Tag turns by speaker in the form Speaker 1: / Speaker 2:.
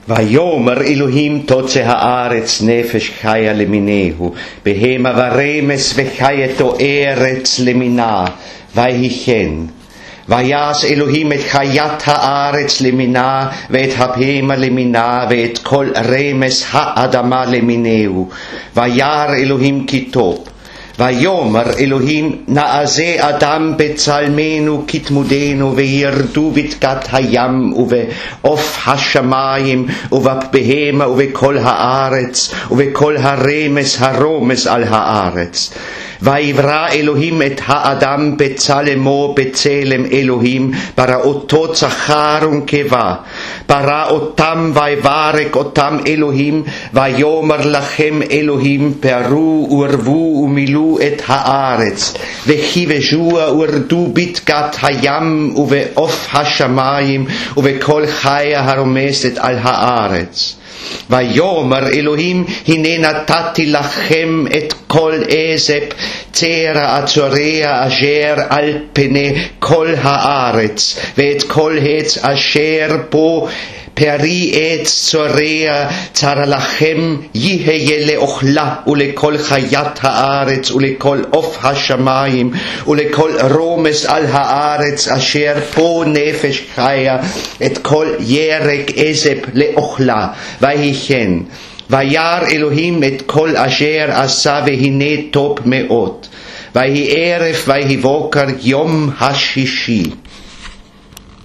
Speaker 1: ויאמר אלוהים תוצא הארץ נפש חיה למיניהו, בהמה ורמס וחיית ארץ למינה, ויהי כן. ויעש אלוהים את חיית הארץ למינה, ואת הבהמה למינה, ואת כל רמס האדמה למיניהו. וירא אלוהים כי טוב. ויאמר אלוהים נעשה אדם בצלמנו כתמודנו, וירדו בדגת הים ובעוף השמיים ובבהמה ובכל הארץ ובכל הרמס הרומס על הארץ. ויברא אלוהים את האדם בצלמו בצלם אלוהים, ברא אותו זכר ונקבה. ברא אותם ויברך אותם אלוהים, ויאמר לכם אלוהים פרו ורבו ומילאו את הארץ, וכבשוה ורדו בדגת הים ובעוף השמיים ובכל חיה הרומסת על הארץ. ויאמר אלוהים הנה נתתי לכם את כל עזב צרע הצורע אשר על פני כל הארץ, ואת כל עץ אשר בו פרי עץ צורע צר לכם יהיה לאוכלה, ולכל חיית הארץ ולכל עוף השמיים ולכל רומס על הארץ אשר בו נפש חיה, את כל ירק עזב לאוכלה. ויהי כן. וירא אלוהים את כל אשר עשה, והנה טוב מאוד. ויהי ערב ויהי בוקר יום השישי.